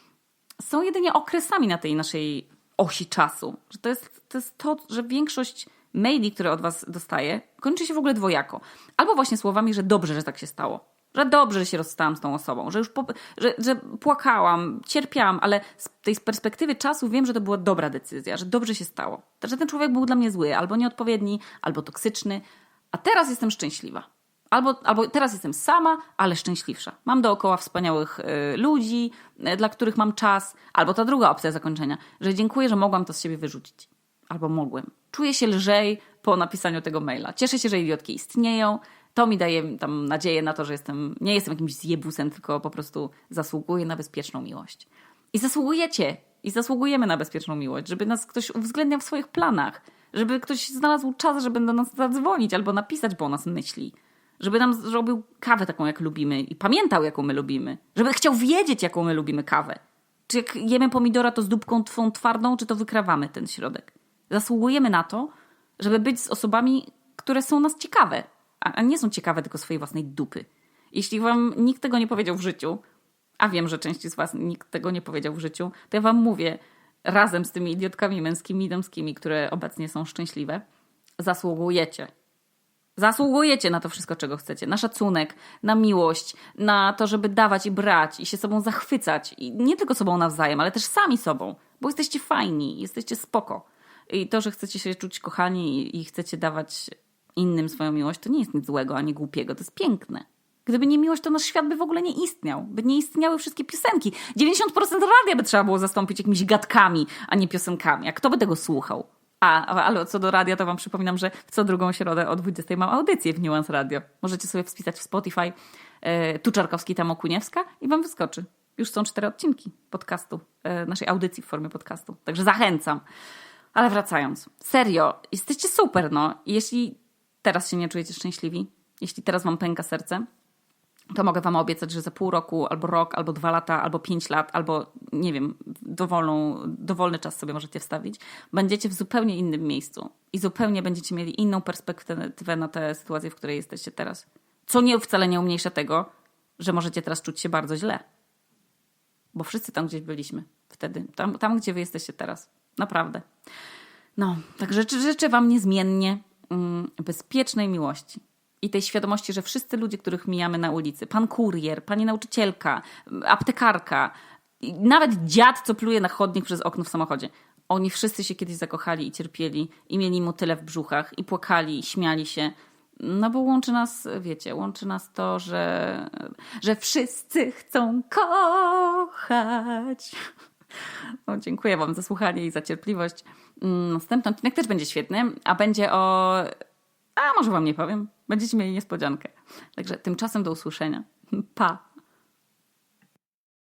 są jedynie okresami na tej naszej osi czasu. Że to jest to, że większość maili, które od was dostaję, kończy się w ogóle dwojako. Albo właśnie słowami, że dobrze, że tak się stało. Że dobrze, że się rozstałam z tą osobą. Że już że płakałam, cierpiałam, ale z tej perspektywy czasu wiem, że to była dobra decyzja, że dobrze się stało. Że ten człowiek był dla mnie zły, albo nieodpowiedni, albo toksyczny. A teraz jestem szczęśliwa. Albo teraz jestem sama, ale szczęśliwsza. Mam dookoła wspaniałych ludzi, dla których mam czas. Albo ta druga opcja zakończenia, że dziękuję, że mogłam to z siebie wyrzucić. Albo mogłem. Czuję się lżej po napisaniu tego maila. Cieszę się, że idiotki istnieją. To mi daje tam nadzieję na to, że nie jestem jakimś zjebusem, tylko po prostu zasługuję na bezpieczną miłość. I zasługujecie. I zasługujemy na bezpieczną miłość, żeby nas ktoś uwzględniał w swoich planach. Żeby ktoś znalazł czas, żeby do nas zadzwonić albo napisać, bo o nas myśli. Żeby nam zrobił kawę taką, jak lubimy i pamiętał, jaką my lubimy. Żeby chciał wiedzieć, jaką my lubimy kawę. Czy jak jemy pomidora, to z dupką twą twardą, czy to wykrawamy ten środek. Zasługujemy na to, żeby być z osobami, które są nas ciekawe, a nie są ciekawe tylko swojej własnej dupy. Jeśli wam nikt tego nie powiedział w życiu, a wiem, że części z was nikt tego nie powiedział w życiu, to ja wam mówię, razem z tymi idiotkami męskimi i damskimi, które obecnie są szczęśliwe, zasługujecie. Zasługujecie na to wszystko, czego chcecie. Na szacunek, na miłość, na to, żeby dawać i brać i się sobą zachwycać. I nie tylko sobą nawzajem, ale też sami sobą. Bo jesteście fajni, jesteście spoko. I to, że chcecie się czuć kochani i chcecie dawać innym swoją miłość, to nie jest nic złego ani głupiego. To jest piękne. Gdyby nie miłość, to nasz świat by w ogóle nie istniał. By nie istniały wszystkie piosenki. 90% radia by trzeba było zastąpić jakimiś gadkami, a nie piosenkami. A kto by tego słuchał? Ale co do radia, to wam przypominam, że w co drugą środę o 20 mam audycję w Nuance Radio. Możecie sobie wpisać w Spotify tu Czarkowski, tam Okuniewska i wam wyskoczy. Już są 4 odcinki podcastu, naszej audycji w formie podcastu. Także zachęcam. Ale wracając. Serio, jesteście super, no. I jeśli teraz się nie czujecie szczęśliwi, jeśli teraz wam pęka serce, to mogę wam obiecać, że za pół roku, albo rok, albo 2 lata, albo 5 lat, albo nie wiem, dowolny czas sobie możecie wstawić, będziecie w zupełnie innym miejscu i zupełnie będziecie mieli inną perspektywę na tę sytuację, w której jesteście teraz. Co wcale nie umniejsza tego, że możecie teraz czuć się bardzo źle. Bo wszyscy tam gdzieś byliśmy wtedy. Tam gdzie wy jesteście teraz. Naprawdę. No, także życzę wam niezmiennie bezpiecznej miłości. I tej świadomości, że wszyscy ludzie, których mijamy na ulicy, pan kurier, pani nauczycielka, aptekarka, nawet dziad, co pluje na chodnik przez okno w samochodzie, oni wszyscy się kiedyś zakochali i cierpieli i mieli motyle w brzuchach i płakali i śmiali się. No bo łączy nas, wiecie, łączy nas to, że wszyscy chcą kochać. No, dziękuję wam za słuchanie i za cierpliwość. Następny odcinek też będzie świetny, a będzie może wam nie powiem. Będziecie mieli niespodziankę. Także tymczasem do usłyszenia. Pa!